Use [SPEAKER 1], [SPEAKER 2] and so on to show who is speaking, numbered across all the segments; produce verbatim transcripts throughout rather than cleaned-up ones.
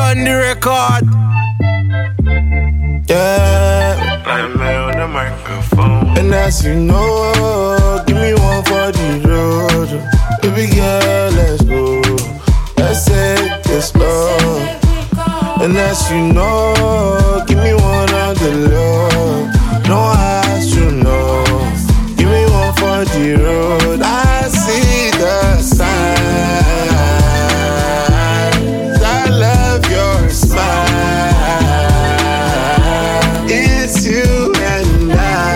[SPEAKER 1] on the record.
[SPEAKER 2] Yeah,
[SPEAKER 3] I'm on the microphone.
[SPEAKER 2] and as you know, give me one for the road. Baby girl, let's go. Let's take it slow. And as you know, give me one on the low. No eyes to know. Give me one for the road. I see the signs. I love your smile. It's you and I.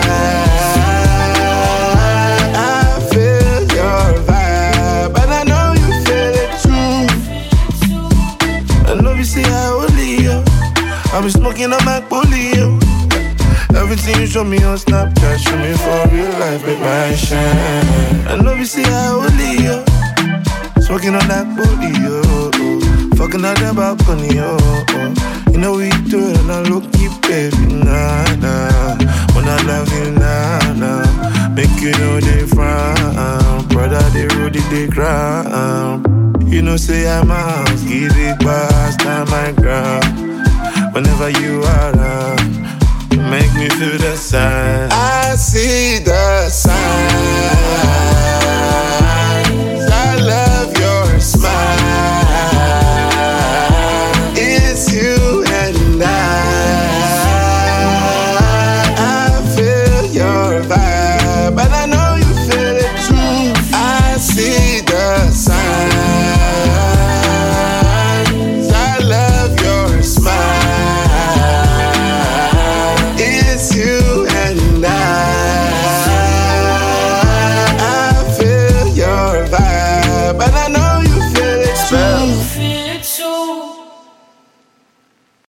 [SPEAKER 2] I feel your vibe, and I know you feel it too. I know you see how only you. I be smoking on my polio. Everything you show me on Snapchat, show me for real life, make my shine. I know you see how only you. Smoking on that polio. Fucking on that balcony, oh, oh. You know we do it on a low-key, baby, nah, nah. When I love you, nah, nah. Make you know they frown. Brother, they road, they crown. You know, say I'm a house, give it back, stand my ground. Whenever you are around, make me feel the sign. I see the sign.